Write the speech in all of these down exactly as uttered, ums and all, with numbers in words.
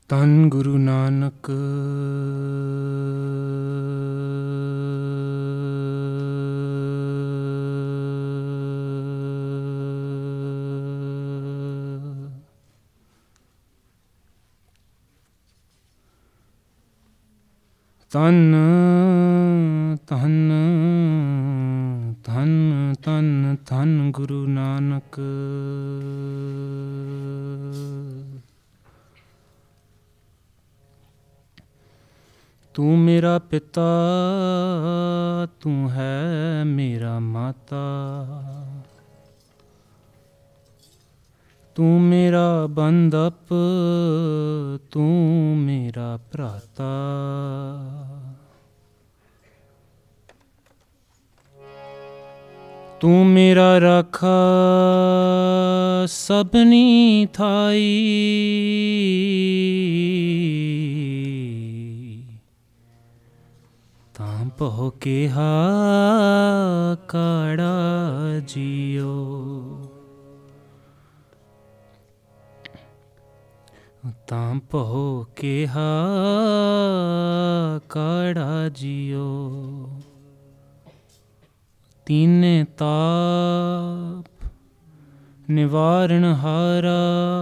ਧੰਨ ਗੁਰੂ ਨਾਨਕ ਧੰਨ ਧੰਨ ਧੰਨ ਧੰਨ ਧੰਨ ਗੁਰੂ ਨਾਨਕ। तू मेरा पिता तू है मेरा माता, तू मेरा बंदप तू मेरा भ्राता, तू मेरा राखा सबनी थाई, तां पहो केहा काड़ा जियो, तां पहो केहा काड़ा जियो। तीने ताप निवारण हारा,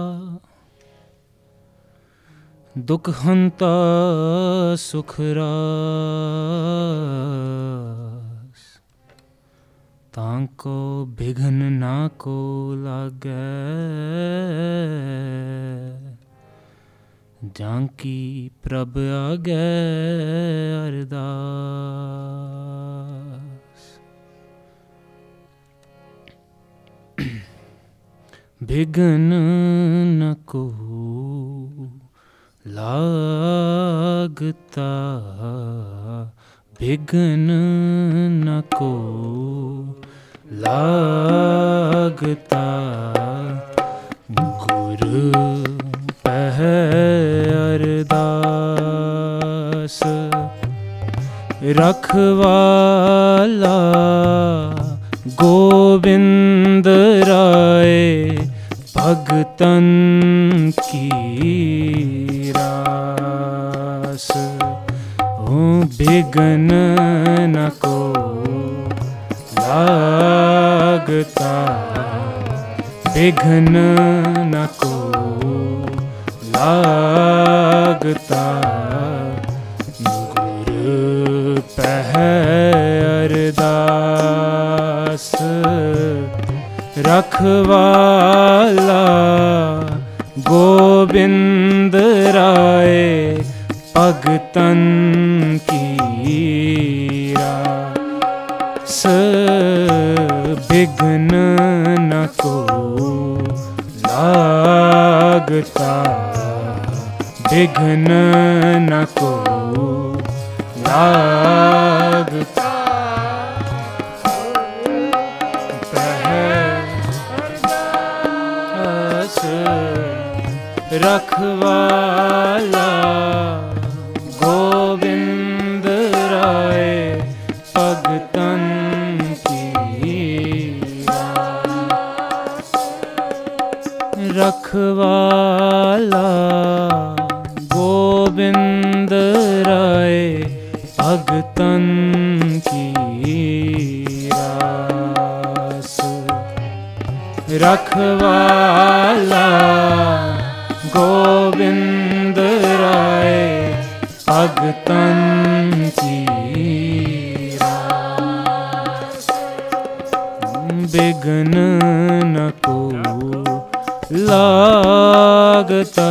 दुख हंता सुख रास, तांको बिघन ना को लागे, जांकी प्रभ आगे अरदास। बिघन न को लागता, बिघन न को लागता, गुरु पह अरदास। रखवाला गोविंद राय भगतन की रास, ओ बिघन न को लागता, बिघन न को लागता, गुरु पह अरदास। रखवाला गोविंद राय भगतन की रास, बिघन न को लागता, बिघन न को लागता, रखवाला गोविंद राय भगतन की रास। रखवाला गोविंद राय भगतन की रास। रखवाला गोविंद राय भगतन की रास। बिघन न को लागता,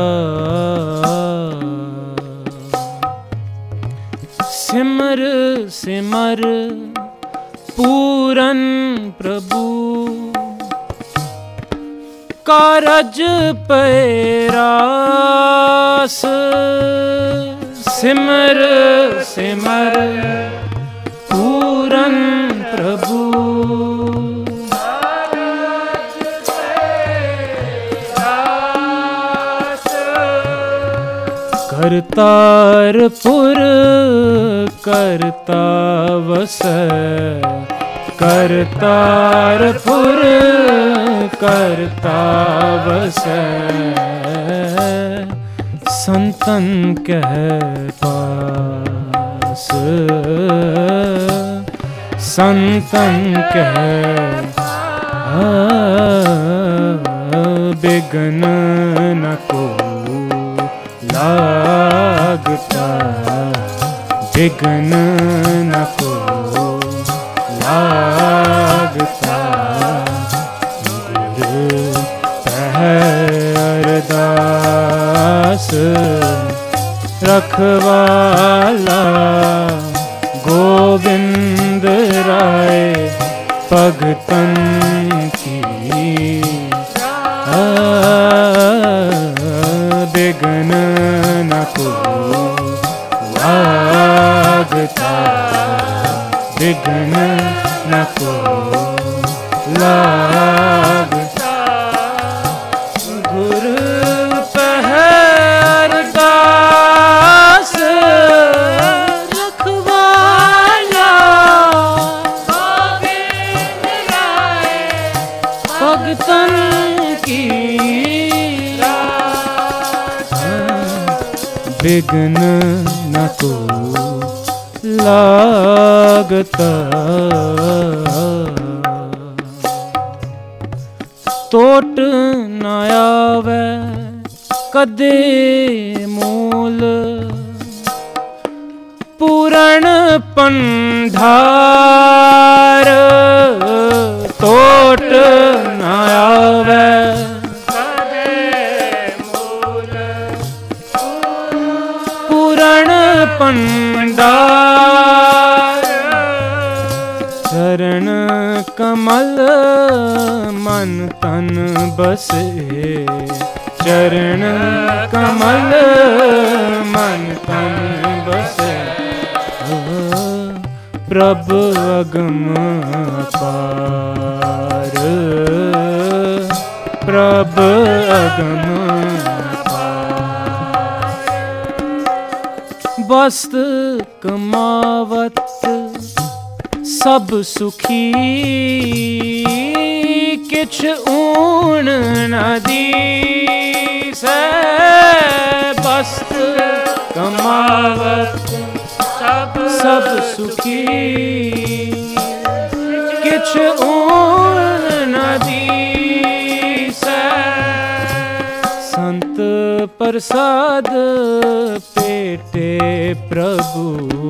सिमर सिमर पूरन प्रभु, कारज पैरास। सिमर सिमर पूरन प्रभु, कारज पैरास। करतारपुर करता वसै, करतारपुर करता वसै, संतन कह पास, संतन कह बिघ्न न को लागता, बिघ्न न को लागता। गुरु कह अरदास रखवाला, गोविंद राय भगतन की बिघ्न न को लागता, बिघ्न न को लागता। गुरु पह अरदास रखवाला, गोविंद राय भगतन की बिघ्न न को लागता। टोट न आवे कदे मूल, पूरण पंडार टोट न आवे पूरण पंडार। चरण कमल मन तन बसे, चरण कमल मन तन बसे। प्रभु अगम पार, प्रभु अगम वस्त कमावत सब सुखी, किछ ऊण न दीसै। वस्त कमावत सब सुखी, किछ ऊण न दीसै। संत प्रसाद पेटे प्रभु,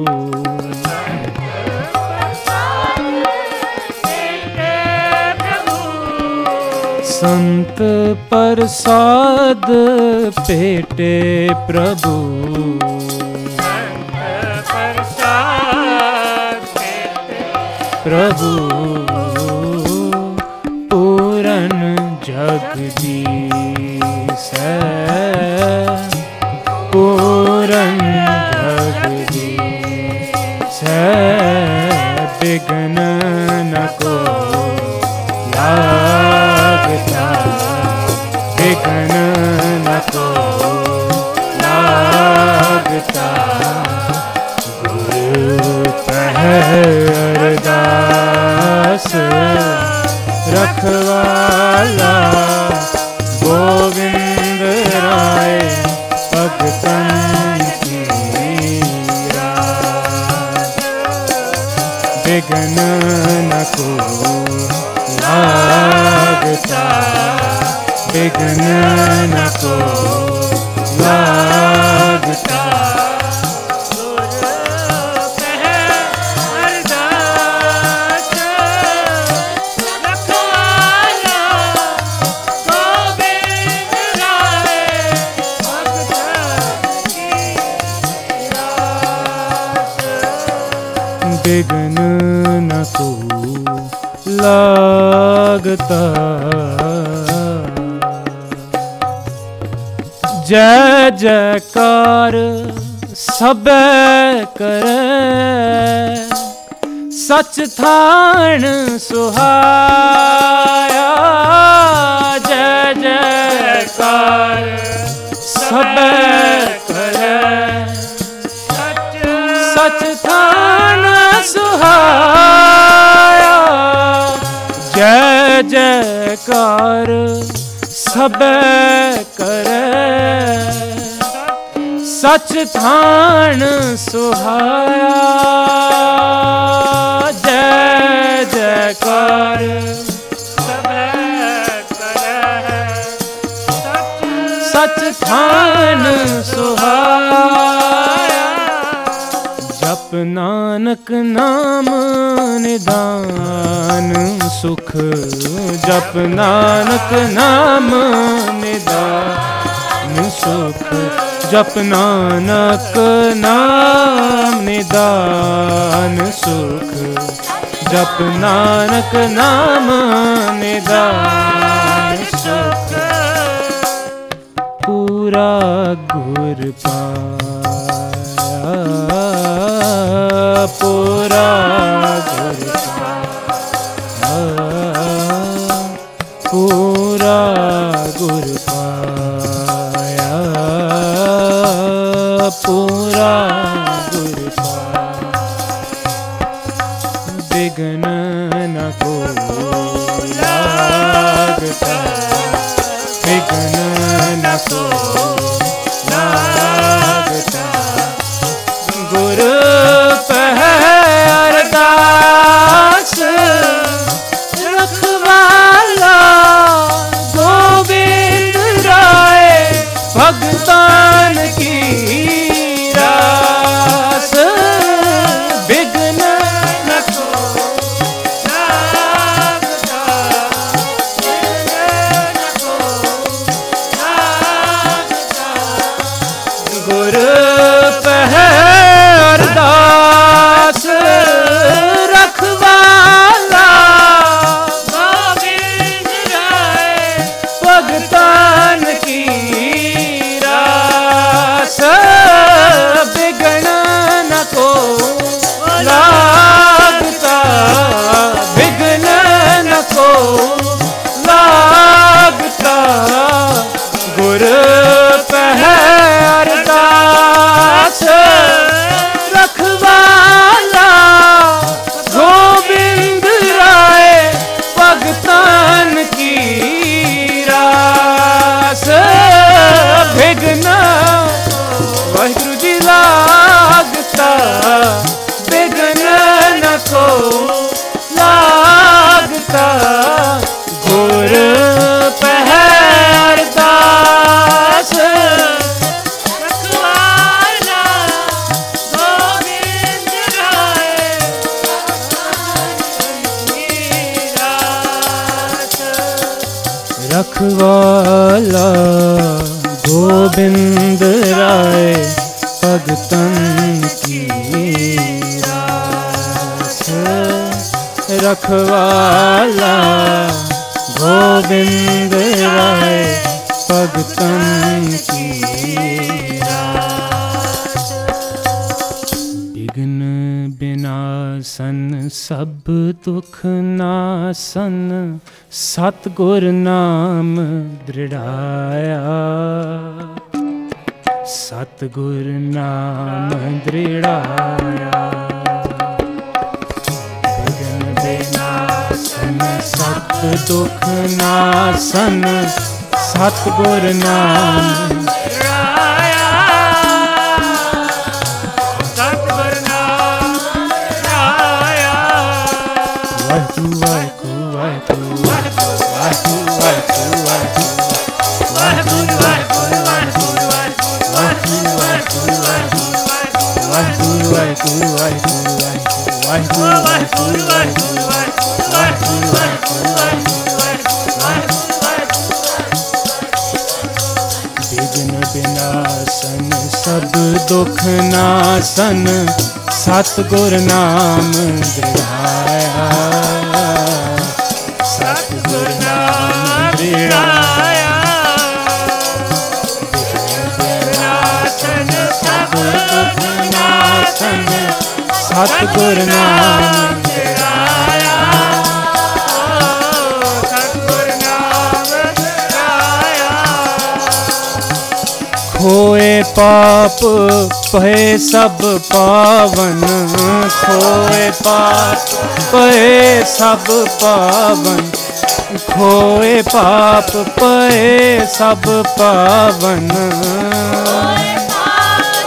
संत प्रसाद पेटे प्रभु, प्रभु पूरन जगदीश, पूरन जगदीश। बिघ्न न को लागता, बिघ्न न को लागता। गुरु कह अरदास रखवाला, गोविंद राय भगतन की राज। बिघ्न न को लागता, बिघ्न न को लागता। बिघ्न न को लागता। जय जयकार सबे करे, सच थान सुहाया। जय जयकार सबे करे, सच थान सुहाया। जय जयकार सबे करे, सच थान सुहाया जय जयकार सच थान सुहाया जप नानक नाम निदान सुख जप नानक नाम निदान सुख जप नानक नाम निदान सुख जप नानक नाम निदान सुख पूरा गुर पाया पूरा गुर पाया पूरा गुर पाया पूरा गुर पाया बिघ्न न को लागता बिघ्न न को लागता गुर पहै अरदास रखवाला गोविंद राय भगतान की रास बिघ्न न को लागता बिघ्न न को लागता गुर पहै अरदास रखवाला गोविंद राय भगतान की रास बिघ्न न को लागता बिघ्न न को लागता गुर पहै अरदास रखवाला गोविंद राय भगतान की रास बिघ्न वाहिगुरु जी लागता बिघ्न न को लागता गुर पहै अरदास रखवाला गोविंद राय रखवाला गोविंद राय भगतन की रास रखवाला गोविंद राय भगतन की रास विघ्न विनाशन सब दुख नासन सतगुर नाम दृढ़ाया सतगुर नाम दृढ़ाया विघ्न विनाशन सब दुख नासन सतगुर नाम दृढ़ाया सतगुर नाम दृढ़ाया वाहिगुरु वाहिगुरु वाहिगुरु वाहिगुरु वाहिगुरु वाहिगुरु विघ्न विनाशन सब दुख नाशन सतगुर नाम दृढ़ाया सतगुर नाम दृढ़ाया सतगुर नाम दृढ़ाया सतगुर नाम दृढ़ाया खोए पाप पहे सब पावन खोए पाप पहे सब पावन खोए पाप पहे सब पावन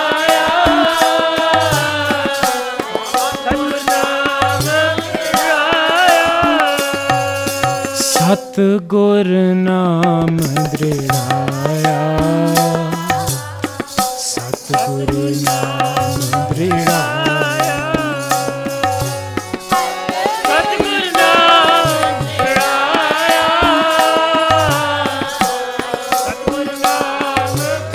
सतगुर नाम दृढ़ाया, सतगुर नाम दृढ़ाया, सतगुर नाम दृढ़ाया, सतगुर नाम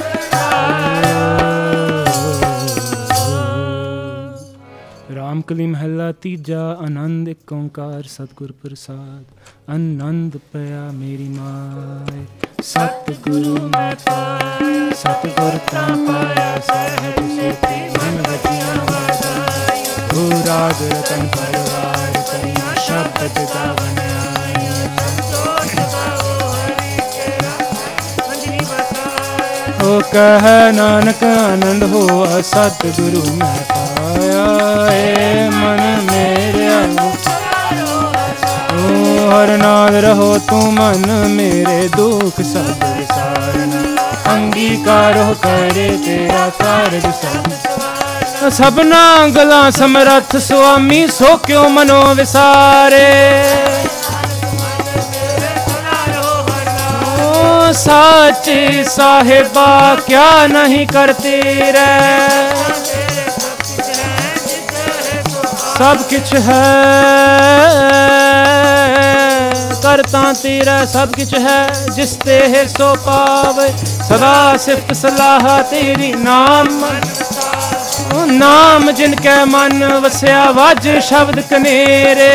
दृढ़ाया। रामकली महला तीजा। आनंद एक ओंकार सतगुर प्रसाद। आनंद पया मेरी माय, सतगुरु मैं पाया, सतगुर ता पाया सहज सुखी मन रचिया वादाई। हो राग रतन परवार करिया शब्द पिता बनाया, ओ कह नानक आनंद हुआ सतगुरु मैं पाया। ए मन मेरे हर नाल रहो तू मन मेरे दुख सब विसारना। अंगीकार हो करे तेरा कारज सब, सबना गला समरथ स्वामी सो क्यों मनो विसारे। ओ साचे साहिबा क्या नहीं करते रे, सब किछ है करता तेरा, सब किछ है जिस ते है सो पावे। सदा सिफत सलाह तेरी नाम, नाम जिनके मन वसया वाज शब्द कनेरे।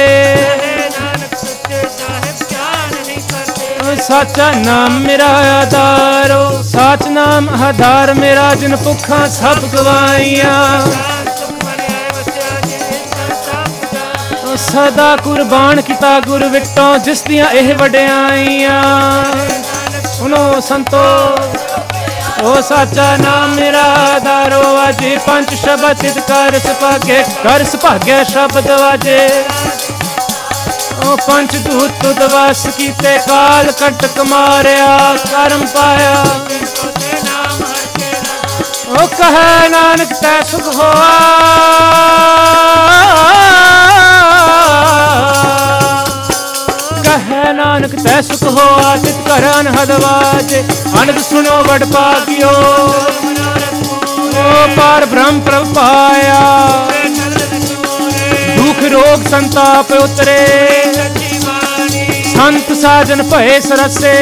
साचा नाम मेरा आधारो, साच नाम आधार मेरा जिन भुखा सब गवाइया। सदा कुर्बान किता गुर विटों जिस दियां एह वड्याइयां। सुनो संतो ओ साचा नाम मेरा आधारो वाजे। पंच शब्द तित कर सुभागे, कर सुभागे शब्द वाजे। ओ पंच दूत तुद वस कीते, काल कटक मारिया करम पाया। ओ कहे नानक तै सुख होआ, कहे नानक तै सुख हो आतित कर अनहद वाजे। अनद सुनो वड पागियो, ओ पार ब्रह्म प्रभ पाया। दुख रोग संताप उतरे, संत साजन भये सरसे।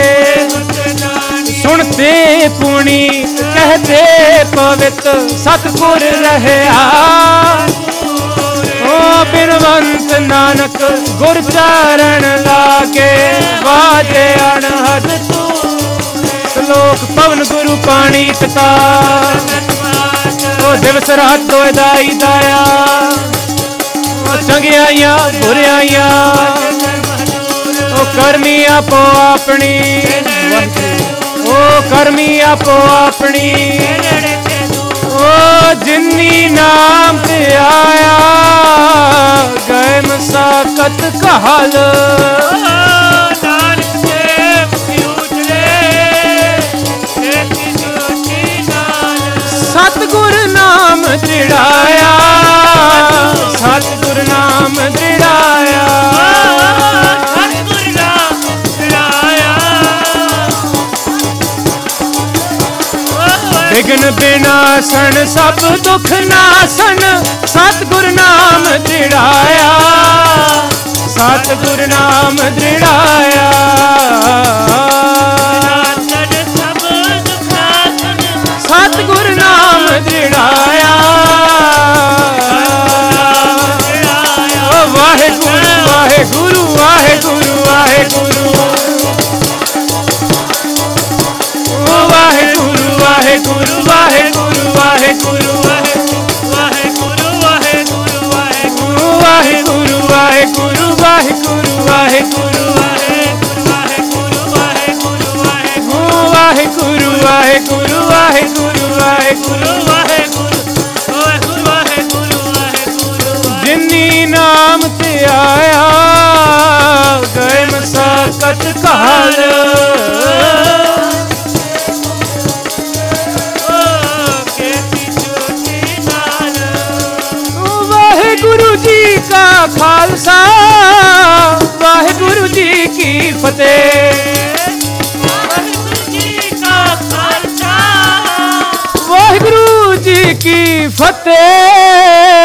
सुनते पुनीत कहते पवित, सतगुर रहया। ओ बिनवंत नानक गुर चारण लागे, वाजे अनहद तू। श्लोक पवन गुरु पानी पिता, ओ दिवस रात दो दाई दाया। ओ चंगियाइया बुरियाइया, ओ करमी आपो अपनी, ओ करमी आपो अपनी। ओ जिन्नी नाम ते आया, गए मसाकत कहल। सतगुर नाम दृढ़ाया, सतगुर नाम दृढ़ाया, सतगुर नाम दृढ़ाया। विघ्न विनाशन सब दुख नासन, सतगुर नाम दृढ़ाया, सतगुर नाम दृढ़ाया। सतगुर नाम दृढ़ाया, वाहेगुरु वाहेगुरु वाहेगुरु वाहेगुरु, वाहेगुरु वाहेगुरु वाहेगुरु वाहेगुरु वाहेगुरु वाहेगुरु वाहेगुरु वाहेगुरु वाहेगुरु वाहेगुरु वाहेगुरु वाहेगुरु वाहेगुरु वाहेगुरु वाहेगुरु वाहेगुरु वाहेगुरु वाहेगुरु वाहेगुरु। जिन्नी नाम ते आया, गए मसाकत कहल। वाहेगुरु जी का खालसा, वाहेगुरु जी ਕੀ ਫਤਿਹ। ਵਾਹਿਗੁਰੂ ਜੀ ਕਾ ਖਾਲਸਾ ਵਾਹਿਗੁਰੂ ਜੀ ਕੀ ਫਤਿਹ।